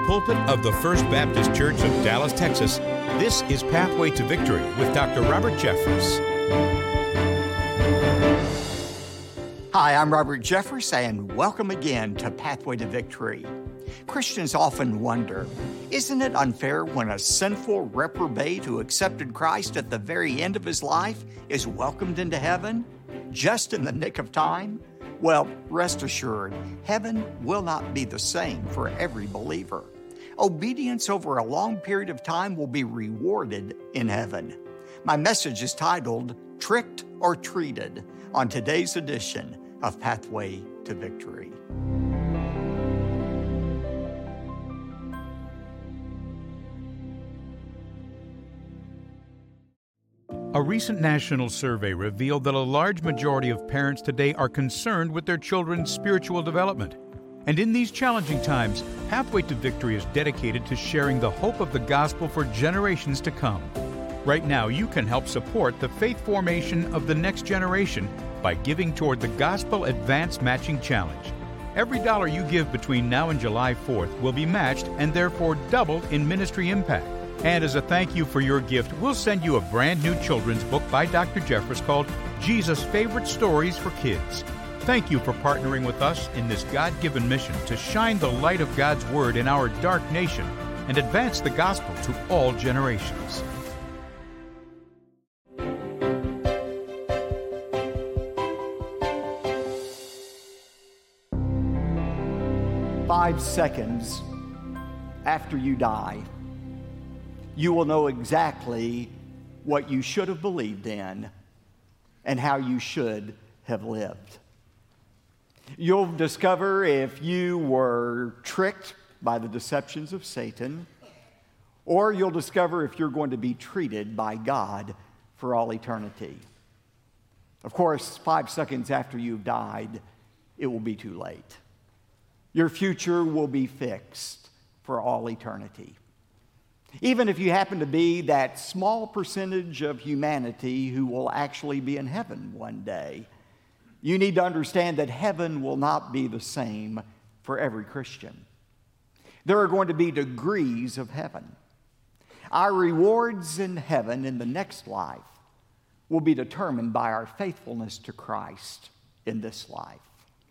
pulpit of the First Baptist Church of Dallas, Texas, this is Pathway to Victory with Dr. Robert Jeffress. Hi, I'm Robert Jeffress, and welcome again to Pathway to Victory. Christians often wonder, isn't it unfair when a sinful reprobate who accepted Christ at the very end of his life is welcomed into heaven, just in the nick of time? Well, rest assured, heaven will not be the same for every believer. Obedience over a long period of time will be rewarded in heaven. My message is titled, Tricked or Treated, on today's edition of Pathway to Victory. A recent national survey revealed that a large majority of parents today are concerned with their children's spiritual development. And in these challenging times, Pathway to Victory is dedicated to sharing the hope of the gospel for generations to come. Right now, you can help support the faith formation of the next generation by giving toward the Gospel Advance Matching Challenge. Every dollar you give between now and July 4th will be matched and therefore doubled in ministry impact. And as a thank you for your gift, we'll send you a brand new children's book by Dr. Jeffress called Jesus' Favorite Stories for Kids. Thank you for partnering with us in this God-given mission to shine the light of God's Word in our dark nation and advance the gospel to all generations. "5 seconds after you die, you will know exactly what you should have believed in and how you should have lived. You'll discover if you were tricked by the deceptions of Satan, or you'll discover if you're going to be treated by God for all eternity. Of course, 5 seconds after you've died, it will be too late. Your future will be fixed for all eternity. Even if you happen to be that small percentage of humanity who will actually be in heaven one day, you need to understand that heaven will not be the same for every Christian. There are going to be degrees of heaven. Our rewards in heaven in the next life will be determined by our faithfulness to Christ in this life.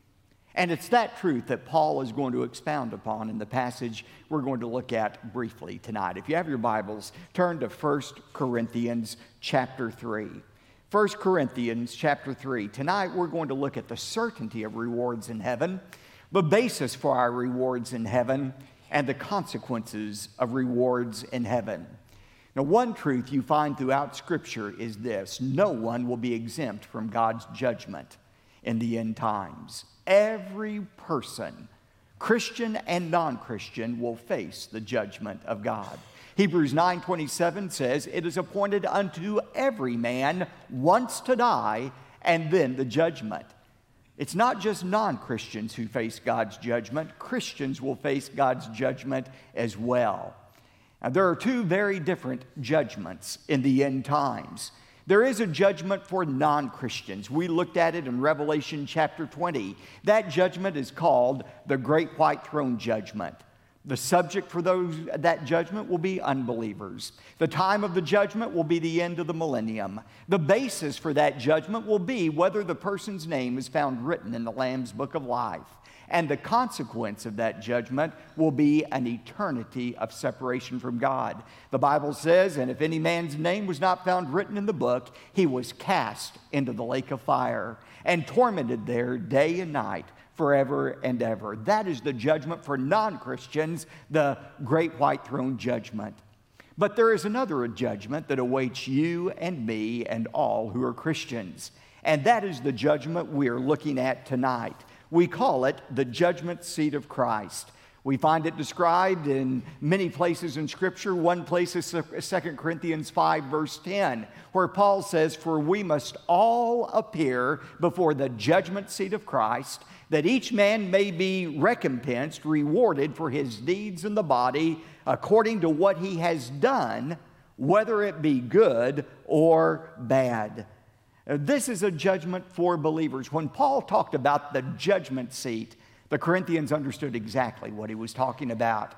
And it's that truth that Paul is going to expound upon in the passage we're going to look at briefly tonight. If you have your Bibles, turn to 1 Corinthians chapter 3. 1 Corinthians chapter 3. Tonight we're going to look at the certainty of rewards in heaven, the basis for our rewards in heaven, and the consequences of rewards in heaven. Now, one truth you find throughout Scripture is this: no one will be exempt from God's judgment in the end times. Every person, Christian and non-Christian, will face the judgment of God. Hebrews 9:27 says, "It is appointed unto every man once to die, and then the judgment." It's not just non-Christians who face God's judgment. Christians will face God's judgment as well. Now, there are two very different judgments in the end times. There is a judgment for non-Christians. We looked at it in Revelation chapter 20. That judgment is called the Great White Throne Judgment. The subject for that judgment will be unbelievers. The time of the judgment will be the end of the millennium. The basis for that judgment will be whether the person's name is found written in the Lamb's Book of Life. And the consequence of that judgment will be an eternity of separation from God. The Bible says, "And if any man's name was not found written in the book, he was cast into the lake of fire and tormented there day and night forever and ever." That is the judgment for non-Christians, the Great White Throne Judgment. But there is another judgment that awaits you and me and all who are Christians. And that is the judgment we are looking at tonight. We call it the judgment seat of Christ. We find it described in many places in Scripture. One place is 2 Corinthians 5, verse 10, where Paul says, "For we must all appear before the judgment seat of Christ, that each man may be recompensed, rewarded for his deeds in the body, according to what he has done, whether it be good or bad." This is a judgment for believers. When Paul talked about the judgment seat, the Corinthians understood exactly what he was talking about.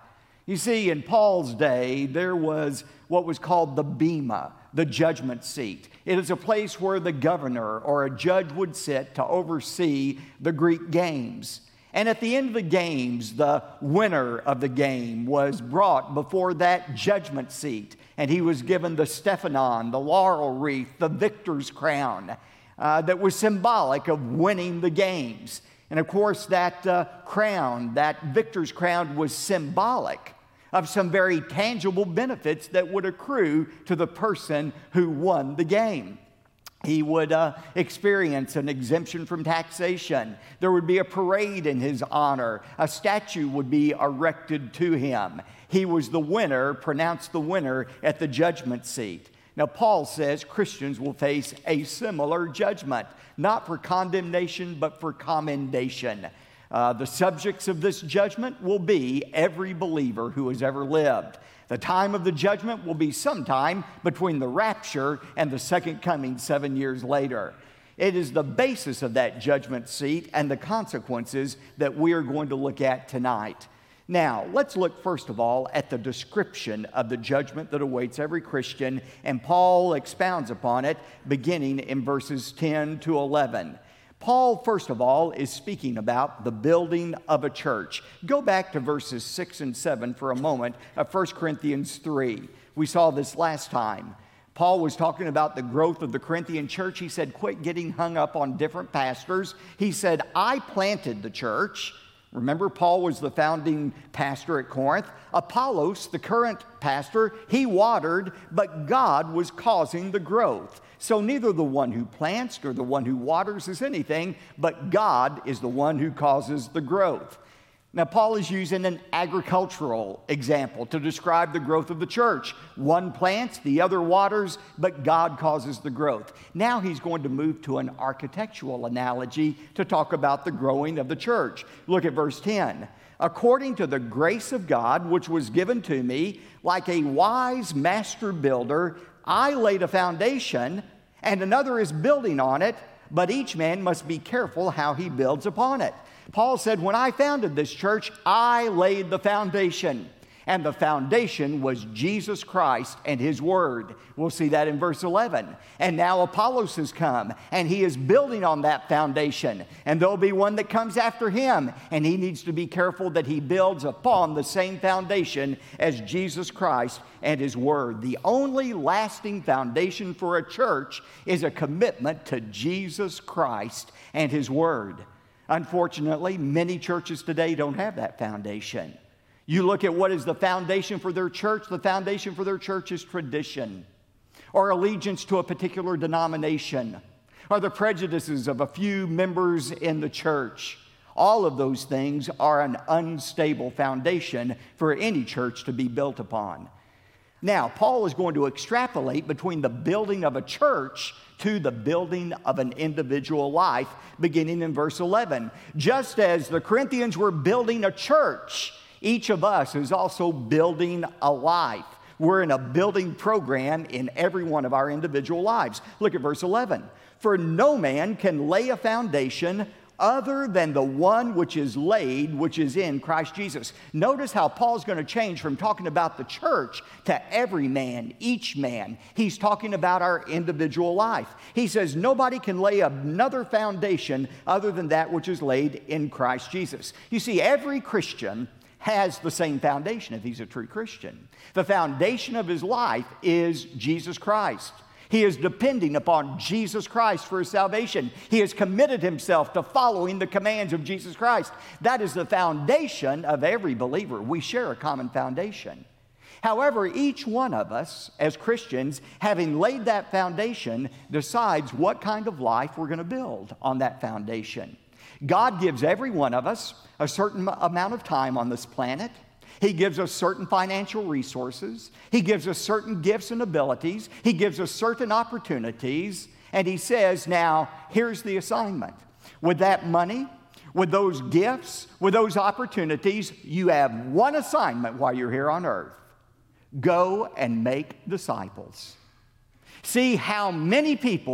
You see, in Paul's day, there was what was called the bema, the judgment seat. It is a place where the governor or a judge would sit to oversee the Greek games. And at the end of the games, the winner of the game was brought before that judgment seat, and he was given the Stephanon, the laurel wreath, the victor's crown that was symbolic of winning the games. And of course, that crown, that victor's crown, was symbolic of some very tangible benefits that would accrue to the person who won the game. He would experience an exemption from taxation. There would be a parade in his honor. A statue would be erected to him. He was the winner, pronounced the winner at the judgment seat. Now, Paul says Christians will face a similar judgment, not for condemnation, but for commendation. The subjects of this judgment will be every believer who has ever lived. The time of the judgment will be sometime between the rapture and the second coming 7 years later. It is the basis of that judgment seat and the consequences that we are going to look at tonight. Now, let's look first of all at the description of the judgment that awaits every Christian, and Paul expounds upon it beginning in verses 10 to 11. Paul, first of all, is speaking about the building of a church. Go back to verses 6 and 7 for a moment of 1 Corinthians 3. We saw this last time. Paul was talking about the growth of the Corinthian church. He said, quit getting hung up on different pastors. He said, I planted the church. Remember, Paul was the founding pastor at Corinth. Apollos, the current pastor, he watered, but God was causing the growth. So neither the one who plants nor the one who waters is anything, but God is the one who causes the growth. Now, Paul is using an agricultural example to describe the growth of the church. One plants, the other waters, but God causes the growth. Now he's going to move to an architectural analogy to talk about the growing of the church. Look at verse 10. According to the grace of God, which was given to me, like a wise master builder, I laid a foundation, and another is building on it, but each man must be careful how he builds upon it. Paul said, when I founded this church, I laid the foundation, and the foundation was Jesus Christ and His Word. We'll see that in verse 11. And now Apollos has come, and he is building on that foundation, and there'll be one that comes after him, and he needs to be careful that he builds upon the same foundation as Jesus Christ and His Word. The only lasting foundation for a church is a commitment to Jesus Christ and His Word. Unfortunately, many churches today don't have that foundation. You look at what is the foundation for their church. The foundation for their church is tradition, or allegiance to a particular denomination, or the prejudices of a few members in the church. All of those things are an unstable foundation for any church to be built upon. Now, Paul is going to extrapolate between the building of a church to the building of an individual life, beginning in verse 11. Just as the Corinthians were building a church, each of us is also building a life. We're in a building program in every one of our individual lives. Look at verse 11. For no man can lay a foundation other than the one which is laid, which is in Christ Jesus. Notice how Paul's going to change from talking about the church to every man, each man. He's talking about our individual life. He says nobody can lay another foundation other than that which is laid in Christ Jesus. You see, every Christian has the same foundation if he's a true Christian. The foundation of his life is Jesus Christ. He is depending upon Jesus Christ for his salvation. He has committed himself to following the commands of Jesus Christ. That is the foundation of every believer. We share a common foundation. However, each one of us as Christians, having laid that foundation, decides what kind of life we're going to build on that foundation. God gives every one of us a certain amount of time on this planet. He gives us certain financial resources. He gives us certain gifts and abilities. He gives us certain opportunities. And He says, now, here's the assignment. With that money, with those gifts, with those opportunities, you have one assignment while you're here on earth. Go and make disciples. See how many people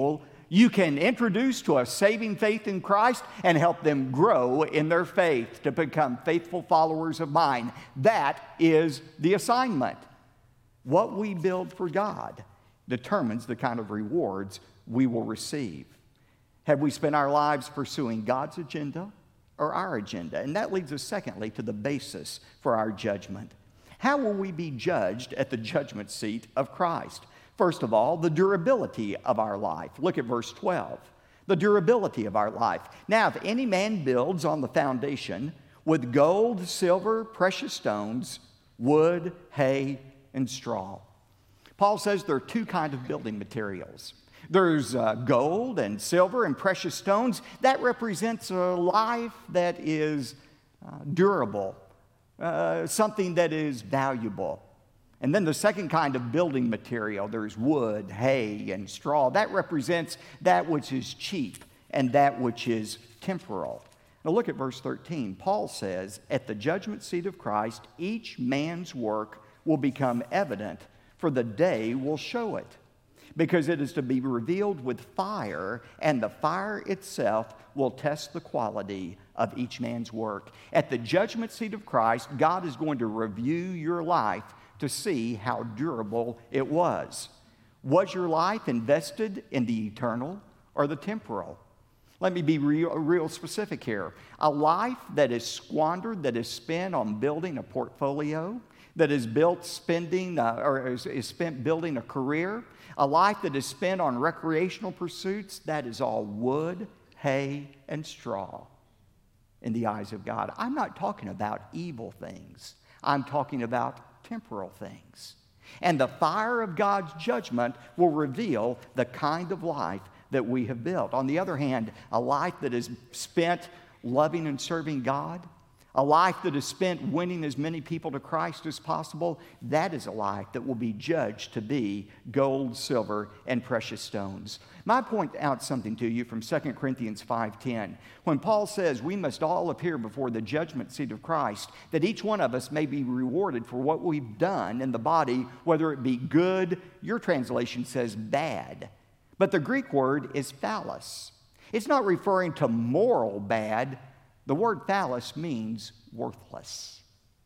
you can introduce to a saving faith in Christ and help them grow in their faith to become faithful followers of mine. That is the assignment. What we build for God determines the kind of rewards we will receive. Have we spent our lives pursuing God's agenda or our agenda? And that leads us, secondly, to the basis for our judgment. How will we be judged at the judgment seat of Christ? First of all, the durability of our life. Look at verse 12. The durability of our life. Now, if any man builds on the foundation with gold, silver, precious stones, wood, hay, and straw. Paul says there are two kinds of building materials. There's gold and silver and precious stones. That represents a life that is durable, something that is valuable. And then the second kind of building material, there's wood, hay, and straw. That represents that which is cheap and that which is temporal. Now look at verse 13. Paul says, at the judgment seat of Christ, each man's work will become evident, for the day will show it. Because it is to be revealed with fire, and the fire itself will test the quality of each man's work. At the judgment seat of Christ, God is going to review your life to see how durable it was. Was your life invested in the eternal or the temporal? Let me be real specific here. A life that is squandered, that is spent on building a portfolio, that is spent building a career, a life that is spent on recreational pursuits, that is all wood, hay, and straw in the eyes of God. I'm not talking about evil things. I'm talking about temporal things. And the fire of God's judgment will reveal the kind of life that we have built. On the other hand, a life that is spent loving and serving God, a life that is spent winning as many people to Christ as possible, that is a life that will be judged to be gold, silver, and precious stones. I point out something to you from 2 Corinthians 5:10. When Paul says we must all appear before the judgment seat of Christ, that each one of us may be rewarded for what we've done in the body, whether it be good, your translation says bad. But the Greek word is phallus. It's not referring to moral bad. The word phallus means worthless.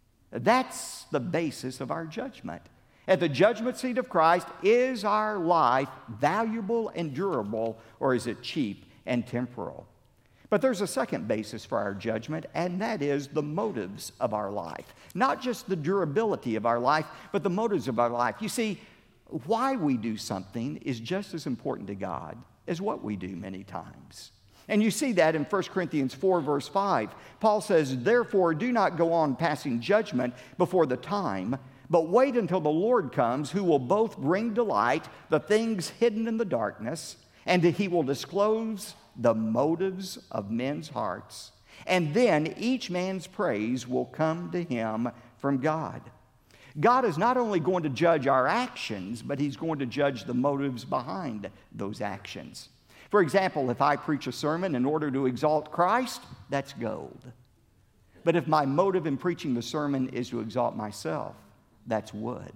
That's the basis of our judgment. At the judgment seat of Christ, is our life valuable and durable, or is it cheap and temporal? But there's a second basis for our judgment, and that is the motives of our life. Not just the durability of our life, but the motives of our life. You see, why we do something is just as important to God as what we do many times. And you see that in 1 Corinthians 4, verse 5. Paul says, therefore, do not go on passing judgment before the time, but wait until the Lord comes, who will both bring to light the things hidden in the darkness, and he will disclose the motives of men's hearts. And then each man's praise will come to him from God. God is not only going to judge our actions, but he's going to judge the motives behind those actions. For example, if I preach a sermon in order to exalt Christ, that's gold. But if my motive in preaching the sermon is to exalt myself, that's wood.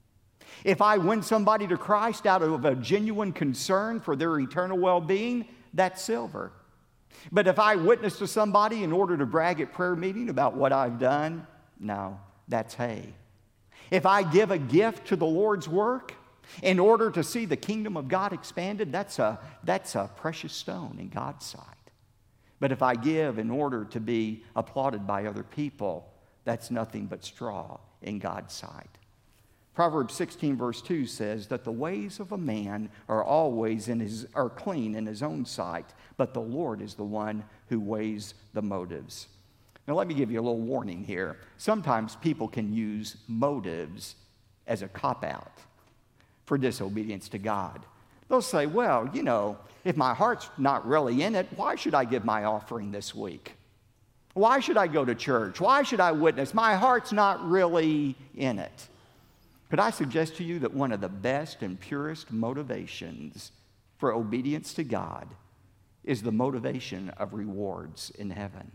If I win somebody to Christ out of a genuine concern for their eternal well-being, that's silver. But if I witness to somebody in order to brag at prayer meeting about what I've done, no, that's hay. If I give a gift to the Lord's work in order to see the kingdom of God expanded, that's a precious stone in God's sight. But if I give in order to be applauded by other people, that's nothing but straw in God's sight. Proverbs 16, verse 2 says that the ways of a man are always are clean in his own sight, but the Lord is the one who weighs the motives. Now let me give you a little warning here. Sometimes people can use motives as a cop-out for disobedience to God. They'll say, well, you know, if my heart's not really in it, why should I give my offering this week? Why should I go to church? Why should I witness? My heart's not really in it. Could I suggest to you that one of the best and purest motivations for obedience to God is the motivation of rewards in heaven?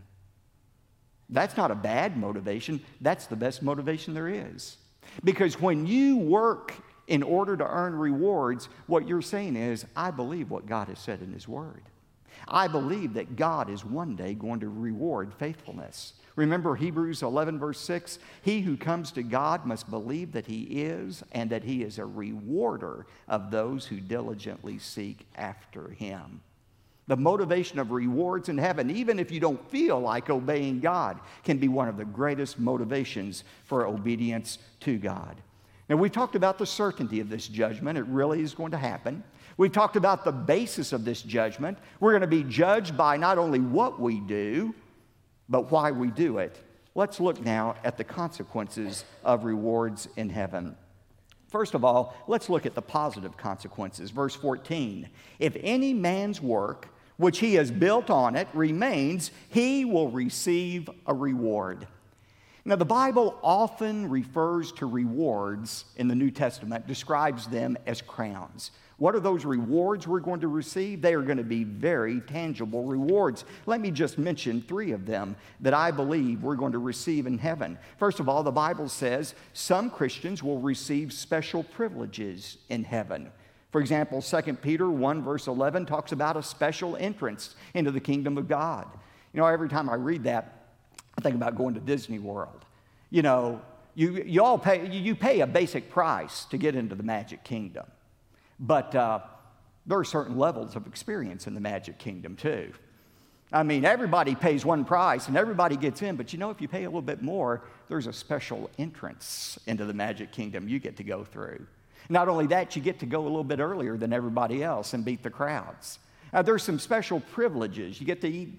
That's not a bad motivation. That's the best motivation there is. Because when you work in order to earn rewards, what you're saying is, I believe what God has said in His Word. I believe that God is one day going to reward faithfulness. Remember Hebrews 11, verse 6? He who comes to God must believe that He is, and that He is a rewarder of those who diligently seek after Him. The motivation of rewards in heaven, even if you don't feel like obeying God, can be one of the greatest motivations for obedience to God. Now, we've talked about the certainty of this judgment. It really is going to happen. We've talked about the basis of this judgment. We're going to be judged by not only what we do, but why we do it. Let's look now at the consequences of rewards in heaven. First of all, let's look at the positive consequences. Verse 14, if any man's work which he has built on it remains, he will receive a reward. Now, the Bible often refers to rewards in the New Testament, describes them as crowns. What are those rewards we're going to receive? They are going to be very tangible rewards. Let me just mention 3 of them that I believe we're going to receive in heaven. First of all, the Bible says some Christians will receive special privileges in heaven. For example, 2 Peter 1 verse 11 talks about a special entrance into the kingdom of God. You know, every time I read that, I think about going to Disney World. You know, you pay a basic price to get into the Magic Kingdom. But there are certain levels of experience in the Magic Kingdom too. I mean, everybody pays one price and everybody gets in, but you know, if you pay a little bit more, there's a special entrance into the Magic Kingdom you get to go through. Not only that, you get to go a little bit earlier than everybody else and beat the crowds. There's some special privileges. You get to eat,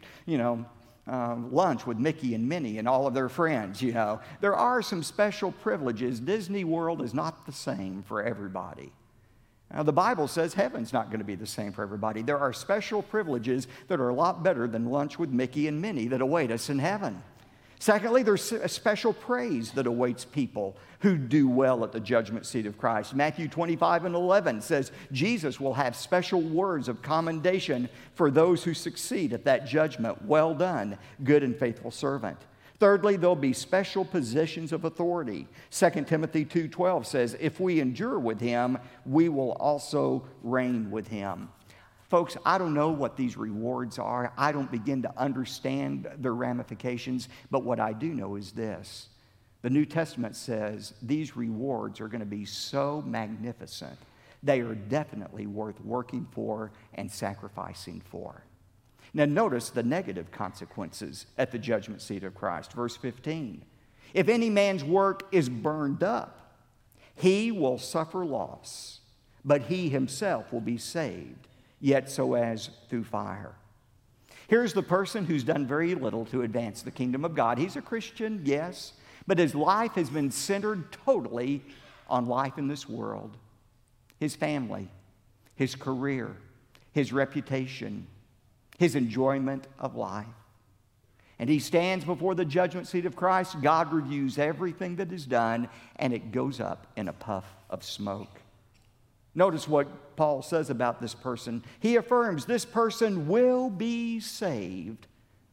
lunch with Mickey and Minnie and all of their friends, you know. There are some special privileges. Disney World is not the same for everybody. Now, the Bible says heaven's not going to be the same for everybody. There are special privileges that are a lot better than lunch with Mickey and Minnie that await us in heaven. Secondly, there's a special praise that awaits people who do well at the judgment seat of Christ. Matthew 25 and 11 says Jesus will have special words of commendation for those who succeed at that judgment. Well done, good and faithful servant. Thirdly, there'll be special positions of authority. 2 Timothy 2:12 says, if we endure with Him, we will also reign with Him. Folks, I don't know what these rewards are. I don't begin to understand their ramifications, but what I do know is this. The New Testament says these rewards are going to be so magnificent, they are definitely worth working for and sacrificing for. Now notice the negative consequences at the judgment seat of Christ. Verse 15, if any man's work is burned up, he will suffer loss, but he himself will be saved, yet so as through fire. Here's the person who's done very little to advance the kingdom of God. He's a Christian, yes, but his life has been centered totally on life in this world. His family, his career, his reputation, his enjoyment of life. And he stands before the judgment seat of Christ. God reviews everything that is done, and it goes up in a puff of smoke. Notice what Paul says about this person. He affirms this person will be saved,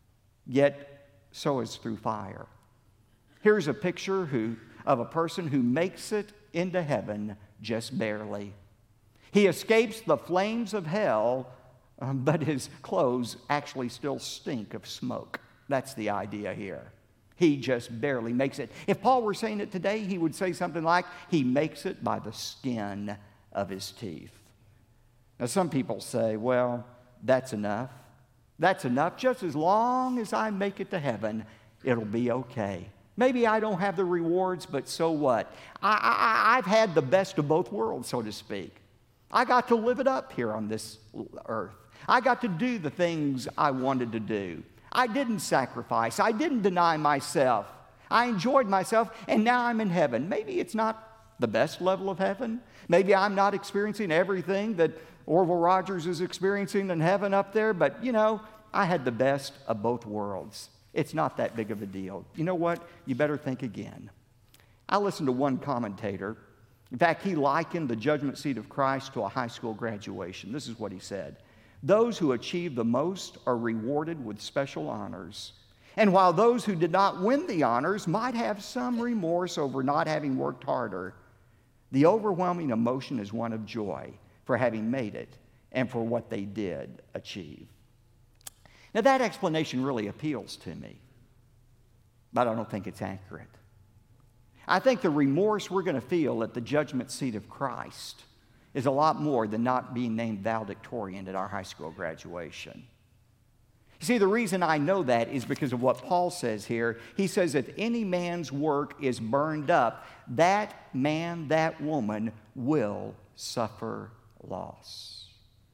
yet so is through fire. Here's a picture of a person who makes it into heaven just barely. He escapes the flames of hell, but his clothes actually still stink of smoke. That's the idea here. He just barely makes it. If Paul were saying it today, he would say something like, he makes it by the skin of his teeth. Now, some people say, well, that's enough. That's enough. Just as long as I make it to heaven, it'll be okay. Maybe I don't have the rewards, but so what? I've had the best of both worlds, so to speak. I got to live it up here on this earth. I got to do the things I wanted to do. I didn't sacrifice. I didn't deny myself. I enjoyed myself, and now I'm in heaven. Maybe it's not the best level of heaven. Maybe I'm not experiencing everything that Orville Rogers is experiencing in heaven up there, but, I had the best of both worlds. It's not that big of a deal. You know what? You better think again. I listened to one commentator. In fact, he likened the judgment seat of Christ to a high school graduation. This is what he said. Those who achieve the most are rewarded with special honors. And while those who did not win the honors might have some remorse over not having worked harder, The overwhelming emotion is one of joy for having made it and for what they did achieve. Now, that explanation really appeals to me, but I don't think it's accurate. I think the remorse we're going to feel at the judgment seat of Christ is a lot more than not being named valedictorian at our high school graduation. You see, the reason I know that is because of what Paul says here. He says, if any man's work is burned up, that man, that woman will suffer loss.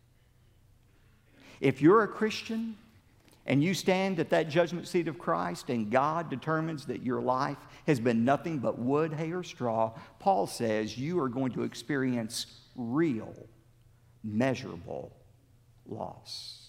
If you're a Christian and you stand at that judgment seat of Christ and God determines that your life has been nothing but wood, hay, or straw, Paul says you are going to experience real, measurable loss.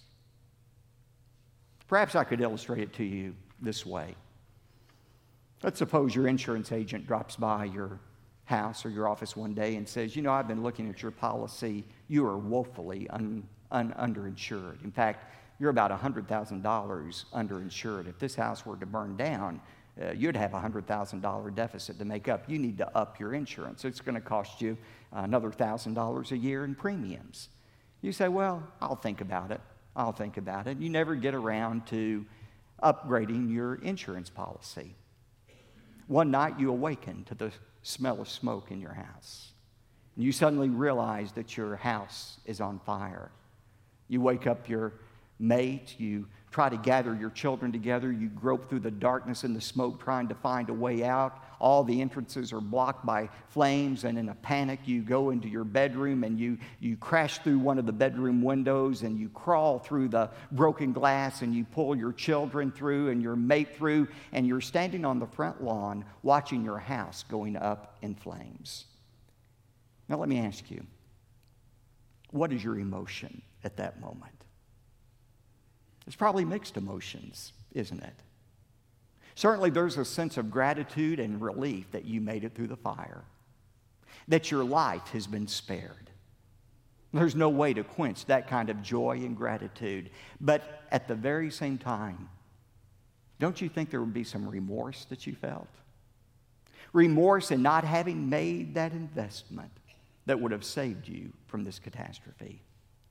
Perhaps I could illustrate it to you this way. Let's suppose your insurance agent drops by your house or your office one day and says, you know, I've been looking at your policy. You are woefully underinsured. In fact, you're about $100,000 underinsured. If this house were to burn down, you'd have a $100,000 deficit to make up. You need to up your insurance. It's going to cost you another $1,000 a year in premiums. You say, well, I'll think about it. I'll think about it. You never get around to upgrading your insurance policy. One night you awaken to the smell of smoke in your house. And you suddenly realize that your house is on fire. You wake up your mate, you try to gather your children together, you grope through the darkness and the smoke trying to find a way out. All the entrances are blocked by flames, and in a panic you go into your bedroom and you crash through one of the bedroom windows and you crawl through the broken glass and you pull your children through and your mate through, and you're standing on the front lawn watching your house going up in flames. Now let me ask you, what is your emotion at that moment? It's probably mixed emotions, isn't it? Certainly there's a sense of gratitude and relief that you made it through the fire, that your life has been spared. There's no way to quench that kind of joy and gratitude. But at the very same time, don't you think there would be some remorse that you felt? Remorse in not having made that investment that would have saved you from this catastrophe.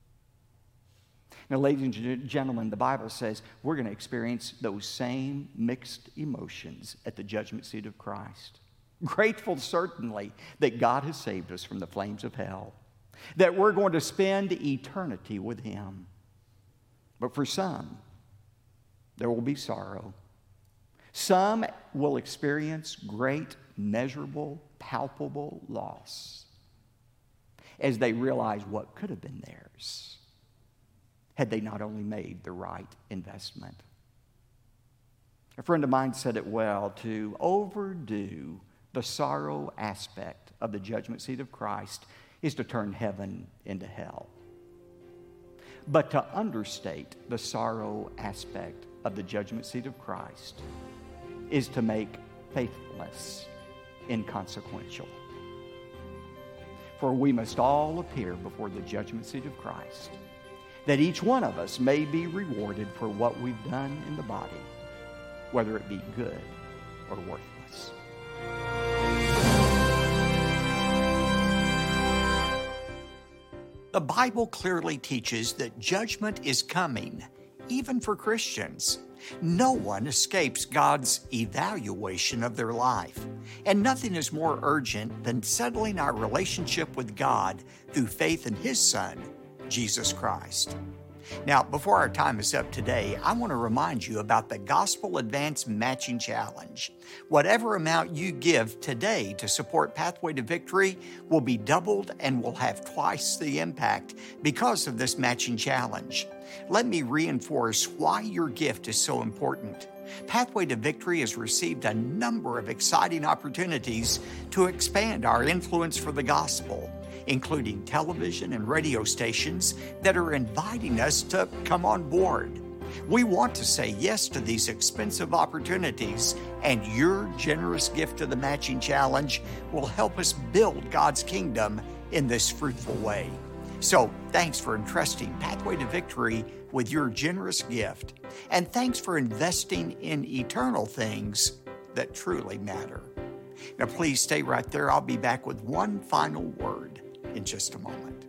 Now, ladies and gentlemen, the Bible says we're going to experience those same mixed emotions at the judgment seat of Christ. Grateful, certainly, that God has saved us from the flames of hell, that we're going to spend eternity with Him. But for some, there will be sorrow. Some will experience great, measurable, palpable loss as they realize what could have been theirs had they not only made the right investment. A friend of mine said it well, to overdo the sorrow aspect of the judgment seat of Christ is to turn heaven into hell. But to understate the sorrow aspect of the judgment seat of Christ is to make faithfulness inconsequential. For we must all appear before the judgment seat of Christ, that each one of us may be rewarded for what we've done in the body, whether it be good or worthless. The Bible clearly teaches that judgment is coming, even for Christians. No one escapes God's evaluation of their life, and nothing is more urgent than settling our relationship with God through faith in His Son, Jesus Christ. Now, before our time is up today, I want to remind you about the Gospel Advance Matching Challenge. Whatever amount you give today to support Pathway to Victory will be doubled and will have twice the impact because of this matching challenge. Let me reinforce why your gift is so important. Pathway to Victory has received a number of exciting opportunities to expand our influence for the gospel, including television and radio stations that are inviting us to come on board. We want to say yes to these expensive opportunities, and your generous gift to the Matching Challenge will help us build God's kingdom in this fruitful way. So, thanks for entrusting Pathway to Victory with your generous gift, and thanks for investing in eternal things that truly matter. Now, please stay right there. I'll be back with one final word in just a moment.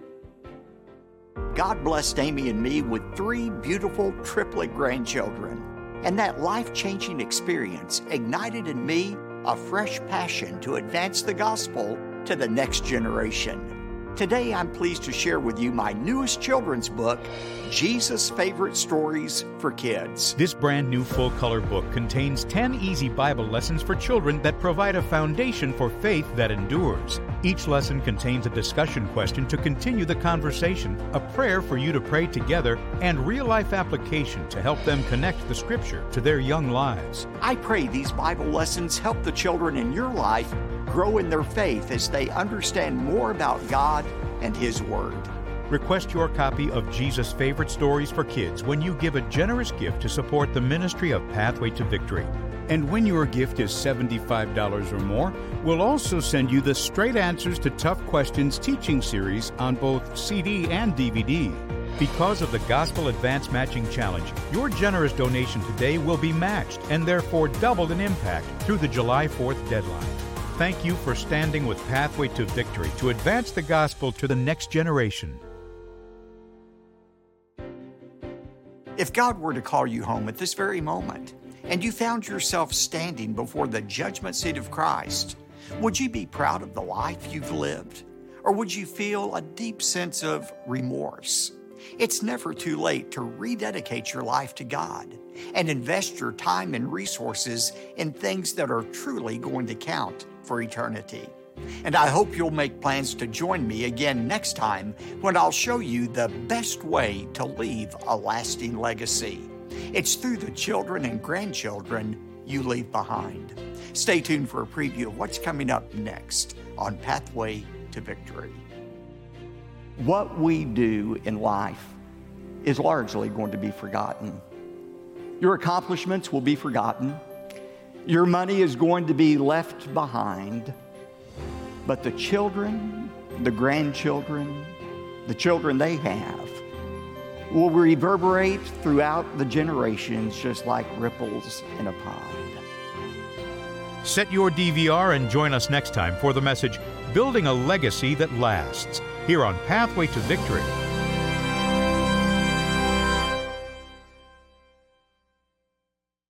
God blessed Amy and me with 3 beautiful triplet grandchildren, and that life-changing experience ignited in me a fresh passion to advance the gospel to the next generation. Today, I'm pleased to share with you my newest children's book, Jesus' Favorite Stories for Kids. This brand new full-color book contains 10 easy Bible lessons for children that provide a foundation for faith that endures. Each lesson contains a discussion question to continue the conversation, a prayer for you to pray together, and real-life application to help them connect the Scripture to their young lives. I pray these Bible lessons help the children in your life grow in their faith as they understand more about God and His Word. Request your copy of Jesus' Favorite Stories for Kids when you give a generous gift to support the ministry of Pathway to Victory. And when your gift is $75 or more, we'll also send you the Straight Answers to Tough Questions teaching series on both CD and DVD. Because of the Gospel Advance Matching Challenge, your generous donation today will be matched and therefore doubled in impact through the July 4th deadline. Thank you for standing with Pathway to Victory to advance the gospel to the next generation. If God were to call you home at this very moment, and you found yourself standing before the judgment seat of Christ, would you be proud of the life you've lived? Or would you feel a deep sense of remorse? It's never too late to rededicate your life to God and invest your time and resources in things that are truly going to count for eternity. And I hope you'll make plans to join me again next time when I'll show you the best way to leave a lasting legacy. It's through the children and grandchildren you leave behind. Stay tuned for a preview of what's coming up next on Pathway to Victory. What we do in life is largely going to be forgotten. Your accomplishments will be forgotten. Your money is going to be left behind. But the children, the grandchildren, the children they have will reverberate throughout the generations just like ripples in a pond. Set your DVR and join us next time for the message, Building a Legacy That Lasts, here on Pathway to Victory.